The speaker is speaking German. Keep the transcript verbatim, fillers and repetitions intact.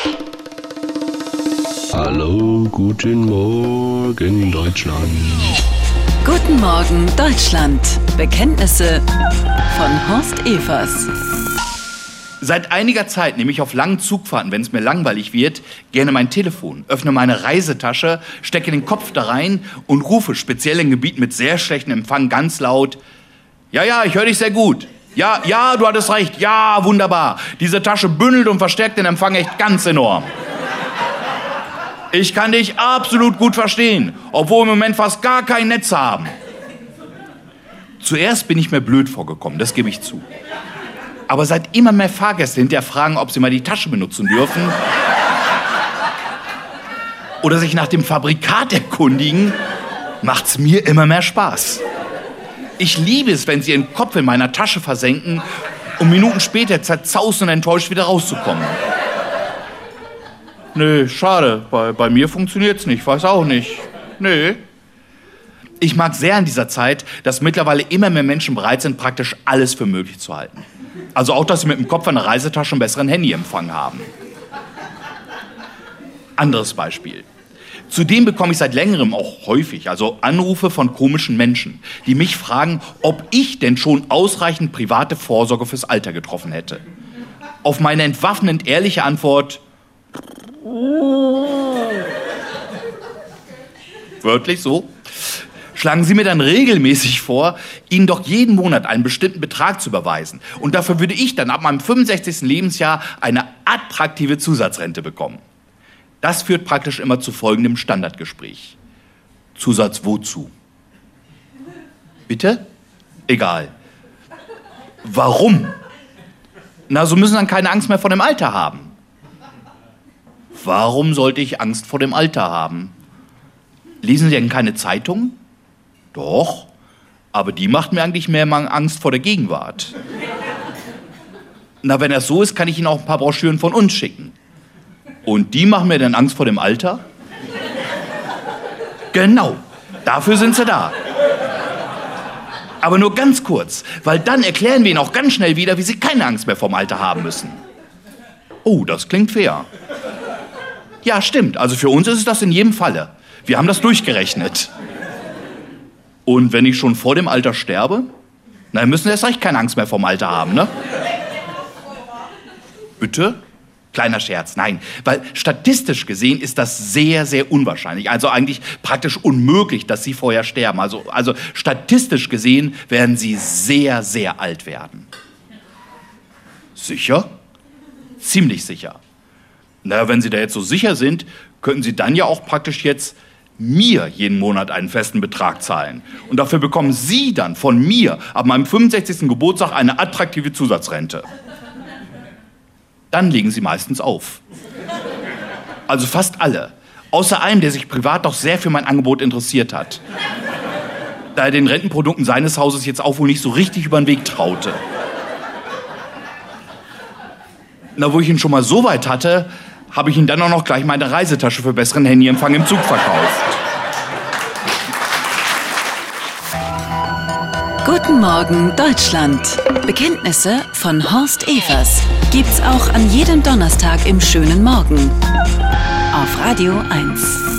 Hallo, guten Morgen, Deutschland. Guten Morgen, Deutschland. Bekenntnisse von Horst Evers. Seit einiger Zeit nehme ich auf langen Zugfahrten, wenn es mir langweilig wird, gerne mein Telefon, öffne meine Reisetasche, stecke den Kopf da rein und rufe speziell in Gebieten mit sehr schlechtem Empfang ganz laut: Ja, ja, ich höre dich sehr gut. Ja, ja, du hattest recht. Ja, wunderbar. Diese Tasche bündelt und verstärkt den Empfang echt ganz enorm. Ich kann dich absolut gut verstehen, obwohl wir im Moment fast gar kein Netz haben. Zuerst bin ich mir blöd vorgekommen, das gebe ich zu. Aber seit immer mehr Fahrgäste hinterher fragen, ob sie mal die Tasche benutzen dürfen oder sich nach dem Fabrikat erkundigen, macht's mir immer mehr Spaß. Ich liebe es, wenn sie ihren Kopf in meiner Tasche versenken, um Minuten später zerzaust und enttäuscht wieder rauszukommen. Nee, schade. Bei, bei mir funktioniert's nicht. Weiß auch nicht. Nee. Ich mag sehr an dieser Zeit, dass mittlerweile immer mehr Menschen bereit sind, praktisch alles für möglich zu halten. Also auch, dass sie mit dem Kopf an der Reisetasche einen besseren Handyempfang haben. Anderes Beispiel. Zudem bekomme ich seit längerem auch häufig, also Anrufe von komischen Menschen, die mich fragen, ob ich denn schon ausreichend private Vorsorge fürs Alter getroffen hätte. Auf meine entwaffnend ehrliche Antwort: Wörtlich so. Schlagen Sie mir dann regelmäßig vor, Ihnen doch jeden Monat einen bestimmten Betrag zu überweisen. Und dafür würde ich dann ab meinem fünfundsechzigsten Lebensjahr eine attraktive Zusatzrente bekommen. Das führt praktisch immer zu folgendem Standardgespräch. Zusatz wozu? Bitte? Egal. Warum? Na, so müssen Sie dann keine Angst mehr vor dem Alter haben. Warum sollte ich Angst vor dem Alter haben? Lesen Sie denn keine Zeitung? Doch, aber die macht mir eigentlich mehr Angst vor der Gegenwart. Na, wenn das so ist, kann ich Ihnen auch ein paar Broschüren von uns schicken. Und die machen mir dann Angst vor dem Alter? Genau, dafür sind sie da. Aber nur ganz kurz, weil dann erklären wir Ihnen auch ganz schnell wieder, wie Sie keine Angst mehr vor dem Alter haben müssen. Oh, das klingt fair. Ja, stimmt. Also für uns ist es das in jedem Falle. Wir haben das durchgerechnet. Und wenn ich schon vor dem Alter sterbe, dann müssen Sie erst recht keine Angst mehr vor dem Alter haben, ne? Bitte? Kleiner Scherz, nein. Weil statistisch gesehen ist das sehr, sehr unwahrscheinlich. Also eigentlich praktisch unmöglich, dass Sie vorher sterben. Also, also statistisch gesehen werden Sie sehr, sehr alt werden. Sicher? Ziemlich sicher. Na, wenn Sie da jetzt so sicher sind, könnten Sie dann ja auch praktisch jetzt mir jeden Monat einen festen Betrag zahlen. Und dafür bekommen Sie dann von mir ab meinem fünfundsechzigsten Geburtstag eine attraktive Zusatzrente. Dann legen Sie meistens auf. Also fast alle. Außer einem, der sich privat doch sehr für mein Angebot interessiert hat. Da er den Rentenprodukten seines Hauses jetzt auch wohl nicht so richtig über den Weg traute. Na, wo ich ihn schon mal so weit hatte, habe ich ihm dann auch noch gleich meine Reisetasche für besseren Handyempfang im Zug verkauft. Guten Morgen, Deutschland. Bekenntnisse von Horst Evers. Gibt's auch an jedem Donnerstag im schönen Morgen. Auf Radio eins.